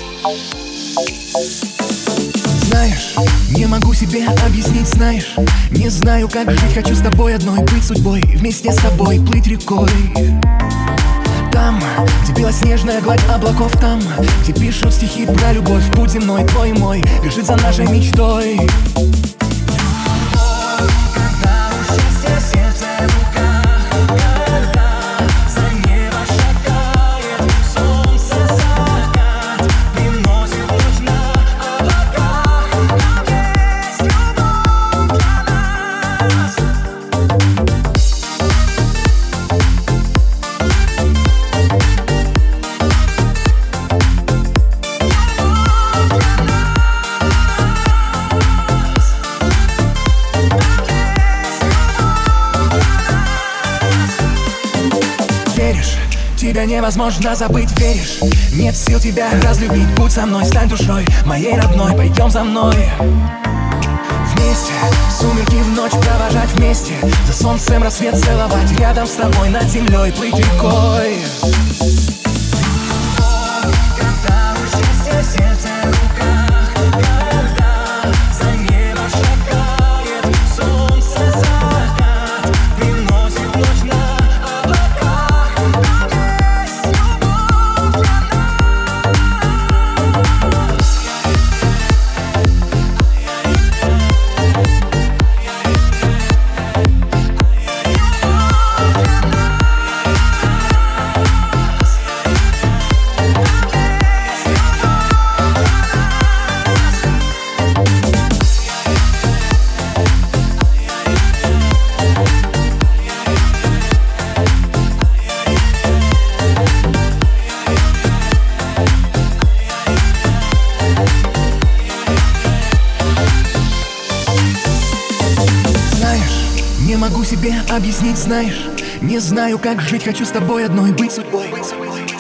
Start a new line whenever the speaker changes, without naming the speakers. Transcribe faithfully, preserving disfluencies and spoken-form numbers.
Знаешь, не могу себе объяснить, знаешь, не знаю, как жить, хочу с тобой одной быть судьбой, вместе с тобой плыть рекой. Там, где белоснежная гладь облаков, там, где пишут стихи про любовь, путь земной, твой и мой, бежит за нашей мечтой. Тебя невозможно забыть, веришь? Нет сил тебя разлюбить. Будь со мной, стань душой моей родной, пойдем за мной. Вместе, сумерки в ночь провожать вместе, за солнцем рассвет целовать, рядом с тобой над землей плыть рекой. Не могу себе объяснить, знаешь, не знаю, как жить, хочу с тобой одной быть судьбой.